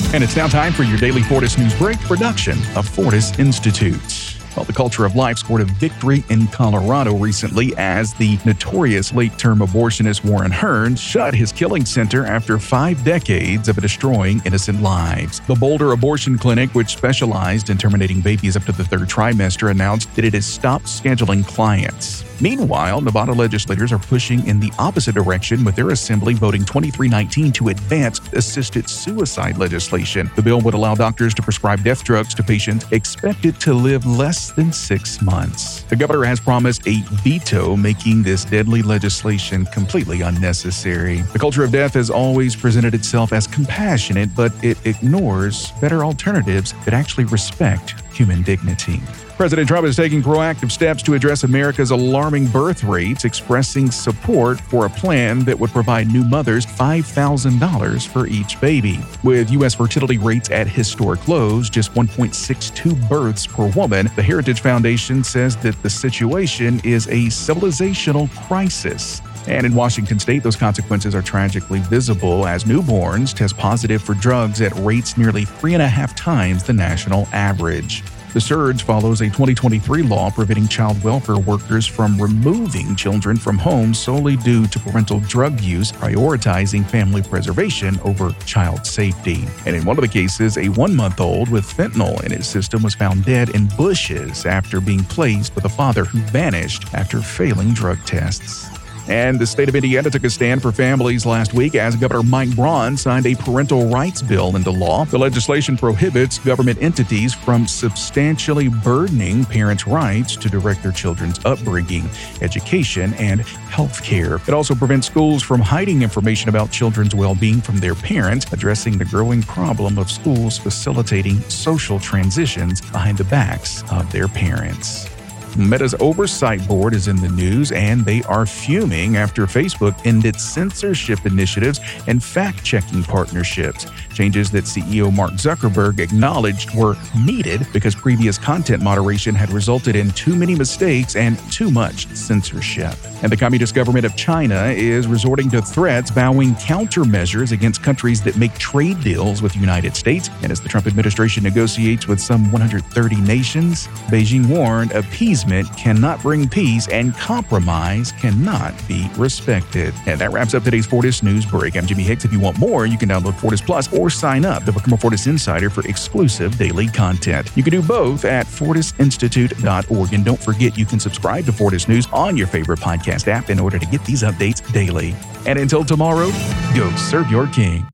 And it's now time for your daily Fortis News Break production of Fortis Institute. Well, the Culture of Life scored a victory in Colorado recently as the notorious late-term abortionist Warren Hearns shut his killing center after 5 decades of destroying innocent lives. The Boulder Abortion Clinic, which specialized in terminating babies up to the 3rd trimester, announced that it has stopped scheduling clients. Meanwhile, Nevada legislators are pushing in the opposite direction, with their assembly voting 2319 to advance assisted suicide legislation. The bill would allow doctors to prescribe death drugs to patients expected to live less than 6 months. The governor has promised a veto, making this deadly legislation completely unnecessary. The culture of death has always presented itself as compassionate, but it ignores better alternatives that actually respect human dignity. President Trump is taking proactive steps to address America's alarming birth rates, expressing support for a plan that would provide new mothers $5,000 for each baby. With U.S. fertility rates at historic lows, just 1.62 births per woman, the Heritage Foundation says that the situation is a civilizational crisis. And in Washington state, those consequences are tragically visible as newborns test positive for drugs at rates nearly 3.5 times the national average. The surge follows a 2023 law preventing child welfare workers from removing children from homes solely due to parental drug use, prioritizing family preservation over child safety. And in one of the cases, a 1-month-old with fentanyl in his system was found dead in bushes after being placed with a father who vanished after failing drug tests. And the state of Indiana took a stand for families last week as Governor Mike Braun signed a parental rights bill into law. The legislation prohibits government entities from substantially burdening parents' rights to direct their children's upbringing, education, and health care. It also prevents schools from hiding information about children's well-being from their parents, addressing the growing problem of schools facilitating social transitions behind the backs of their parents. Meta's oversight board is in the news, and they are fuming after Facebook ended censorship initiatives and fact-checking partnerships, changes that CEO Mark Zuckerberg acknowledged were needed because previous content moderation had resulted in too many mistakes and too much censorship. And the Communist government of China is resorting to threats, vowing countermeasures against countries that make trade deals with the United States. And as the Trump administration negotiates with some 130 nations, Beijing warned appeasement cannot bring peace and compromise cannot be respected. And that wraps up today's Fortis News Break. I'm Jimmy Hicks. If you want more, you can download Fortis Plus or sign up to become a Fortis Insider for exclusive daily content. You can do both at fortisinstitute.org. And don't forget, you can subscribe to Fortis News on your favorite podcast app in order to get these updates daily. And until tomorrow, go serve your king.